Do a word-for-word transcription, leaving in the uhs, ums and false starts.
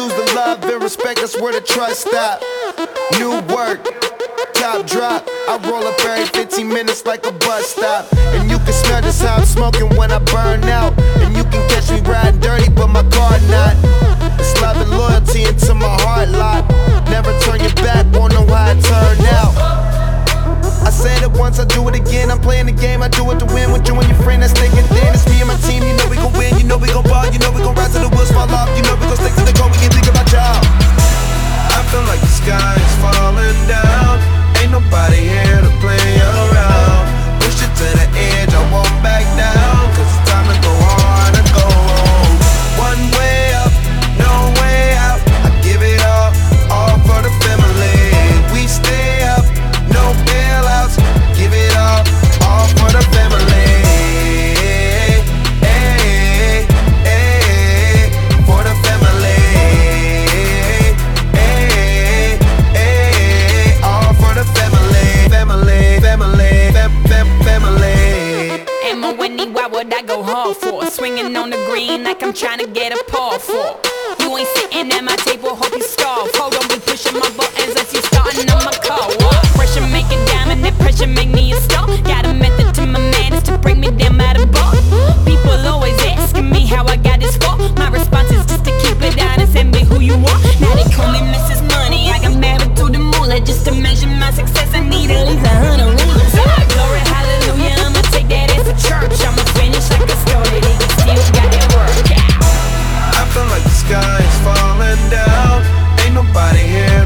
lose the love and respect, that's where the trust stop. New work, top drop. I roll up every fifteen minutes like a bus stop. And you can smell just how I'm smoking when I burn out. And you can catch me riding dirty, but my car not. It's love and loyalty into my heart lock. Never turn your back, won't know how it turned out. I said it once, I do it again. I'm playing the game, I do it to win. With you and your friend that's thinking thin. It's me and my team, you know we gon' win. You know we gon' ball, you know we gon' rise till the wheels fall off. You know we gon' stick to the goal, we ain't think about y'all. I feel like the sky is falling down. Ain't nobody here to play around. Push it to the edge, I won't back down. Cause it's time to go hard and go home. One way up, no way out. I give it all, all for the family. We stay up, no bailouts. Give it all, all for the family. Hey, hey, for the family. Hey, hey, all for the family. Family, family, fam, fam, family. Am I winning? Why would I go hard for? Swinging on the green like I'm trying to get a paw for. You ain't sitting at my table, hope you starve. Hold on, be pushing my buttons as you starting on my car. What? Pressure make a diamond, that pressure make me a star. Got a method to my madness to bring me down by the bar. People always asking me how I got this far. My response is just to keep it honest and be who you are. Now they call me Missus Money, I got married to the moolah. Just to measure my success, I need at least a hundred rulers. Glory, hallelujah, I'ma take that as a church. I'ma finish like I started it, you still got that work. I feel like the sky is falling down. Ain't nobody here